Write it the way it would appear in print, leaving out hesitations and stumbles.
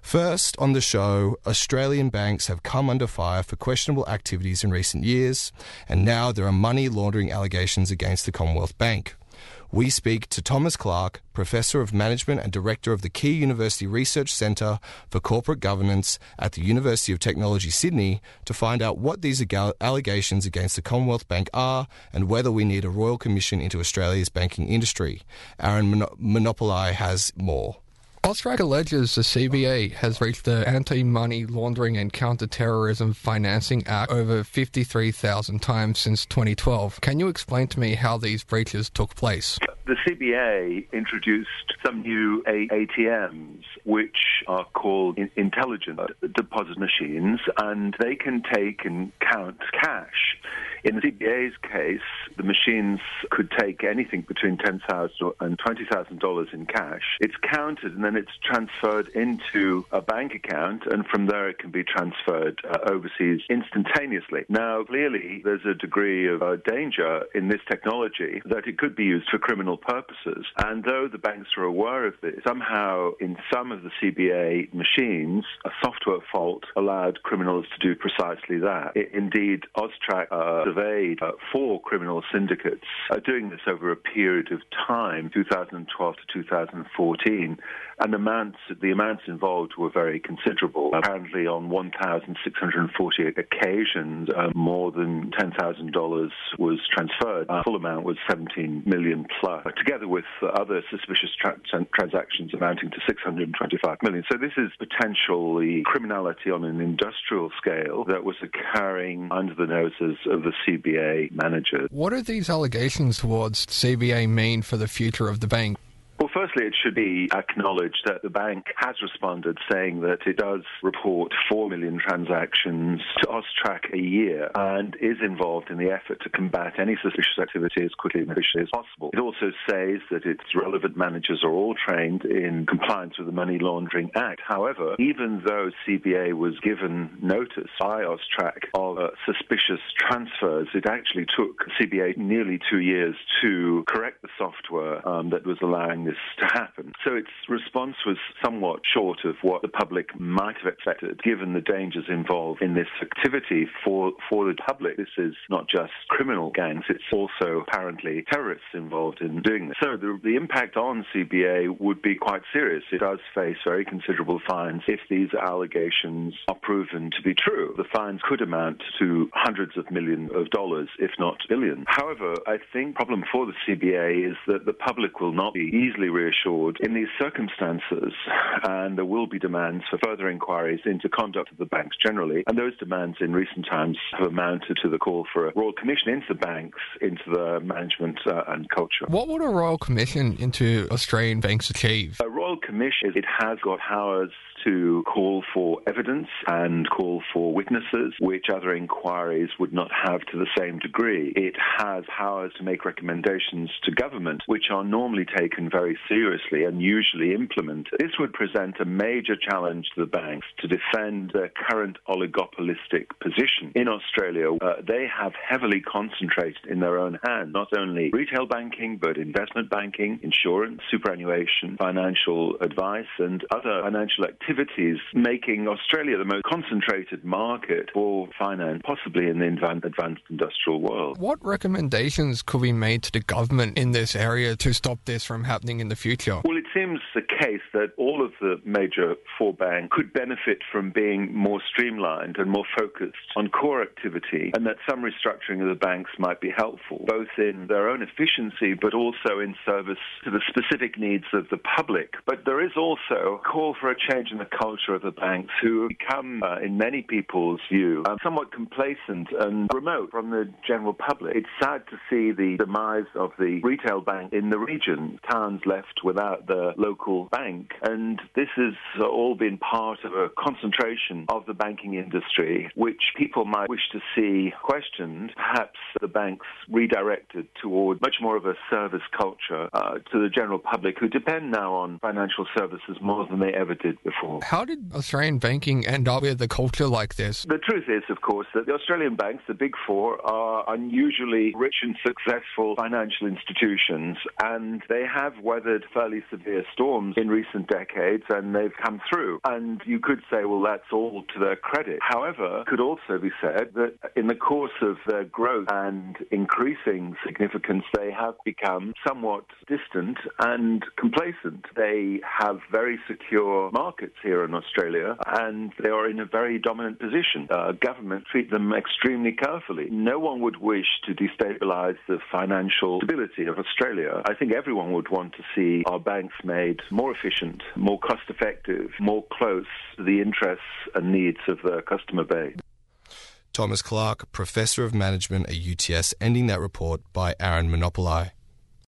First on the show, Australian banks have come under fire for questionable activities in recent years, and now there are money laundering allegations against the Commonwealth Bank. We speak to Thomas Clark, Professor of Management and Director of the Key University Research Centre for Corporate Governance at the University of Technology, Sydney, to find out what these allegations against the Commonwealth Bank are and whether we need a royal commission into Australia's banking industry. Aaron Monopoli has more. AUSTRAC alleges the CBA has reached the Anti-Money Laundering and Counter-Terrorism Financing Act over 53,000 times since 2012. Can you explain to me how these breaches took place? The CBA introduced some new ATMs, which are called intelligent deposit machines, and they can take and count cash. In the CBA's case, the machines could take anything between $10,000 and $20,000 in cash. It's counted and then it's transferred into a bank account, and from there it can be transferred overseas instantaneously. Now, clearly, there's a degree of danger in this technology that it could be used for criminal purposes. And though the banks are aware of this, somehow in some of the CBA machines, a software fault allowed criminals to do precisely that. Indeed, AUSTRAC surveyed 4 criminal syndicates doing this over a period of time, 2012 to 2014, and the amounts involved were very considerable. Apparently, on 1,648 occasions, more than $10,000 was transferred. The full amount was $17 million plus, together with other suspicious transactions amounting to $625 million. So this is potentially criminality on an industrial scale that was occurring under the noses of the CBA managers. What do these allegations towards CBA mean for the future of the bank? Well, firstly, it should be acknowledged that the bank has responded, saying that it does report 4 million transactions to AUSTRAC a year and is involved in the effort to combat any suspicious activity as quickly and efficiently as possible. It also says that its relevant managers are all trained in compliance with the Money Laundering Act. However, even though CBA was given notice by AUSTRAC of suspicious transfers, it actually took CBA nearly 2 years to correct the software that was allowing this to happen. So its response was somewhat short of what the public might have expected, given the dangers involved in this activity for the public. This is not just criminal gangs, it's also apparently terrorists involved in doing this. So the impact on CBA would be quite serious. It does face very considerable fines if these allegations are proven to be true. The fines could amount to hundreds of millions of dollars, if not billions. However, I think the problem for the CBA is that the public will not be easily reassured in these circumstances, and there will be demands for further inquiries into conduct of the banks generally, and those demands in recent times have amounted to the call for a royal commission into the banks, into the management and culture. What would a royal commission into Australian banks achieve? A royal commission, it has got powers to call for evidence and call for witnesses, which other inquiries would not have to the same degree. It has powers to make recommendations to government, which are normally taken very seriously and usually implemented. This would present a major challenge to the banks to defend their current oligopolistic position. In Australia, they have heavily concentrated in their own hands, not only retail banking, but investment banking, insurance, superannuation, financial advice, and other financial activities, making Australia the most concentrated market for finance, possibly in the advanced industrial world. What recommendations could be made to the government in this area to stop this from happening in the future? Well, it seems the case that all of the major 4 banks could benefit from being more streamlined and more focused on core activity, and that some restructuring of the banks might be helpful, both in their own efficiency but also in service to the specific needs of the public. But there is also a call for a change in the culture of the banks, who become, in many people's view, somewhat complacent and remote from the general public. It's sad to see the demise of the retail bank in the region, towns left without the local bank, and this has all been part of a concentration of the banking industry, which people might wish to see questioned, perhaps the banks redirected toward much more of a service culture to the general public, who depend now on financial financial services more than they ever did before. How did Australian banking end up with a culture like this? The truth is, of course, that the Australian banks, the Big Four, are unusually rich and successful financial institutions, and they have weathered fairly severe storms in recent decades, and they've come through. And you could say, well, that's all to their credit. However, it could also be said that in the course of their growth and increasing significance, they have become somewhat distant and complacent. They have very secure markets here in Australia, and they are in a very dominant position. Government treat them extremely carefully. No one would wish to destabilise the financial stability of Australia. I think everyone would want to see our banks made more efficient, more cost-effective, more close to the interests and needs of their customer base. Thomas Clark, Professor of Management at UTS, ending that report by Aaron Monopoli.